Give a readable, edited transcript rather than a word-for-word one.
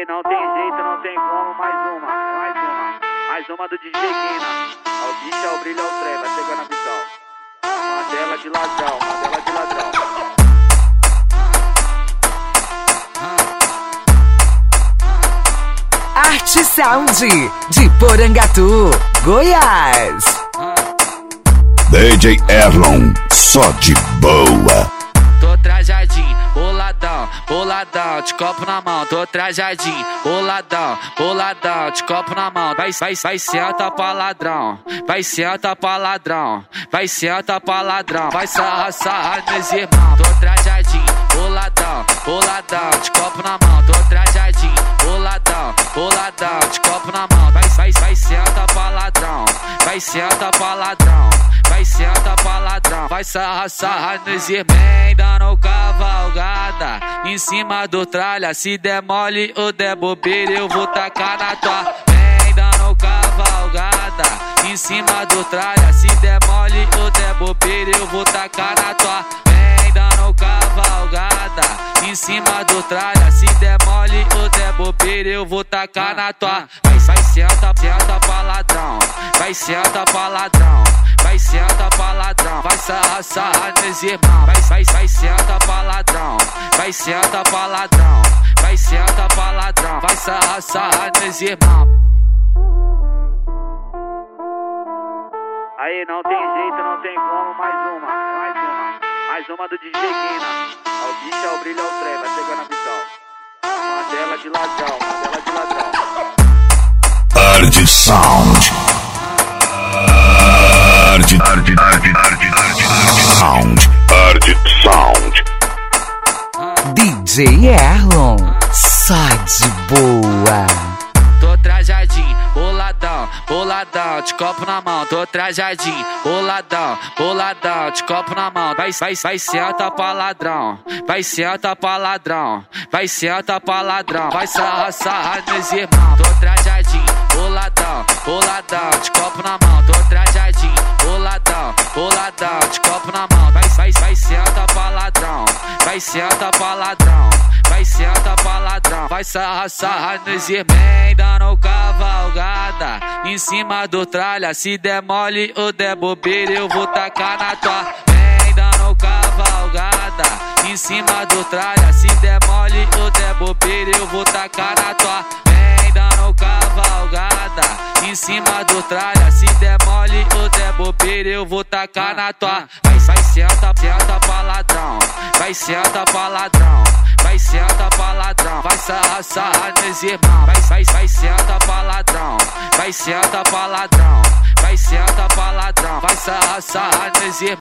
Aí, não tem jeito, não tem como, mais uma do DJ Kina. Ao bicho, ao brilho, ao trem, vai chegando a visão. Mandela de ladrão, Mandela de ladrão. Arte Sound de Porangatu, Goiás. DJ Erlon, só de boa. Tô trajadinho, boladão, boladão, de copo na mão. Tô trajadinho, boladão, boladão, de copo na mão. Vai senta pra ladrão, vai senta pra ladrão, vai senta pra ladrão. Vai sarra meus irmãos. Tô trajadinho, boladão, boladão, de copo na mão. Tô trajadinho, boladão, boladão, de copo na mão. Vai senta pra ladrão, vai senta pra ladrão, vai senta pra ladrão. Vai sarra nos irmãos, dando cavalgada em cima do tralha. Se der mole ou der bobeira, eu vou tacar na tua. Vem dando cavalgada em cima do tralha. Se der mole ou der bobeira, eu vou tacar na tua. Vem dando cavalgada em cima do tralha. Se der mole ou der bobeira, eu vou tacar na tua. Vai senta pra ladrão, vai senta pra ladrão, vai senta pra ladrão. Vai sarra nos irmãos. Vai senta pra ladrão, vai senta pra ladrão, vai senta pra ladrão. Vai sarra nos irmãos. Aí, não tem jeito, não tem como, mais uma do DJ Kina. Ao bicho, ao brilho, ao trem, vai chegando a visão. Mandela de ladrão, Mandela de ladrão. Arte Sound. Arte Sound. DJ Erlon, só de boa. Tô trajadinho, boladão, boladão, de copo na mão. Tô trajadinho, boladão, boladão, de copo na mão. Vai senta pra ladrão, vai senta pra ladrão, vai senta pra ladrão. Vai sarra nos irmãos. Tô trajadinho, boladão, boladão, de copo na mão. Tô trajadinho, boladão, boladão, de copo na mão. Vai senta pra ladrão, vai senta pra ladrão, vai senta pra ladrão. Vai sarra nos irmãos, dando cavalgada em cima do tralha. Se der mole ou der bobeira, eu vou tacar na tua. Vem dando cavalgada em cima do tralha. Se der mole ou der bobeira, eu vou tacar na tua. Vem dando cavalgada em cima do tralha. Se der mole ou der bobeira, eu vou tacar na tua. Vai senta pra ladrão, vai senta pra ladrão, vai senta pra ladrão. Vai sarra nos irmãos. Vai senta pra ladrão, vai senta pra ladrão, vai senta pra ladrão. Vai sarra nos irmãos.